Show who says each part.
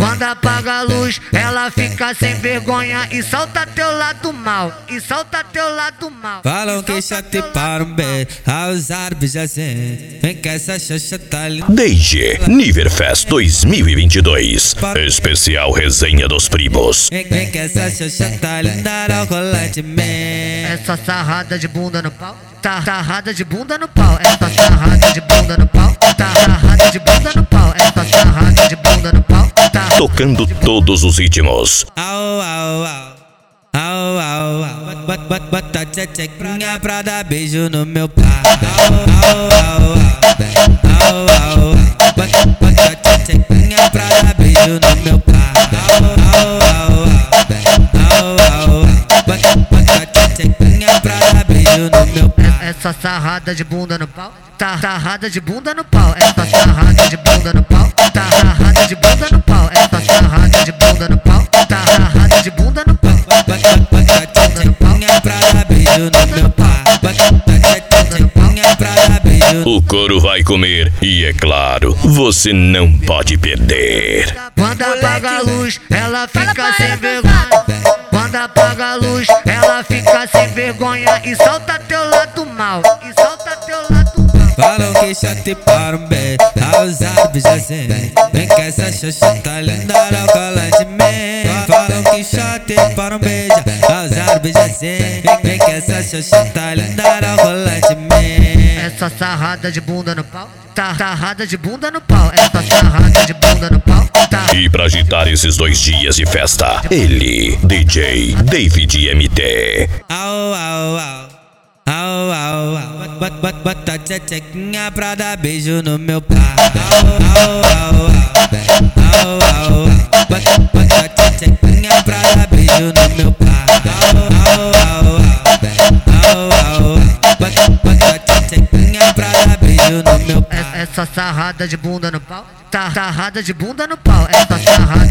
Speaker 1: Quando apaga a luz, ela fica sem vergonha e solta teu lado mal, e solta teu lado mal.
Speaker 2: Falam que chate para um beijo, aos árabes já sei. Vem que essa xoxa tá linda.
Speaker 3: DG Niverfest 2022. Especial Resenha dos Primos.
Speaker 2: Vem que essa xoxa tá linda, ao colete man.
Speaker 1: Essa sarrada de bunda no pau, tá sarrada de bunda no pau. Essa sarrada de bunda no pau, tá sarrada de bunda no pau. Essa sarrada de bunda no pau, tá
Speaker 3: Tocando todos os ritmos.
Speaker 2: Au, au, au. Au, au, au. Bota a tchequinha pra dar beijo no meu pau. Au, au, au. Au, au, au. Bota a tchequinha pra dar beijo no meu pau. Au, au, au. Au, au, au. Bota a tchequinha pra dar beijo no meu pau.
Speaker 1: essa sarrada de bunda no pau, tá sarrada de bunda no pau. Essa sarrada de bunda no pau, tá sarrada de bunda no pau. Essa sarrada de bunda no pau, tá sarrada de bunda no pau.
Speaker 2: Bota a tchequinha pra dar beijo no meu pau. Bota a tchequinha pra dar beijo.
Speaker 3: O couro vai comer e, é claro, você não pode perder.
Speaker 1: Quando apaga a luz, ela fica sem vergonha. Quando apaga a luz, ela fica sem vergonha e solta teu lado mal, e solta teu lado mal.
Speaker 2: Falam que chate para um beijo, aos árabes já sei. Vem que essa xoxa tá linda, ao colete man. Falam que chate para um beijo, aos árabes já sei. Vem que essa xoxa tá linda, ao colete man.
Speaker 1: Essa sarrada de bunda no pau, tá sarrada de bunda no pau. Essa sarrada de bunda no pau, tá.
Speaker 3: E pra agitar esses 2 dias de festa, ele, DJ David MT.
Speaker 2: Au, au, au. Au, au, au. Bota a tchequinha pra dar beijo no meu pau. Au, au, au. Au, au, au. Bota a tchequinha pra dar beijo no meu pau. Au, au, au. Au, au, au. Bota a tchequinha pra dar beijo no meu pau.
Speaker 1: Essa sarrada de bunda no pau, tá sarrada de bunda no pau. Essa sarrada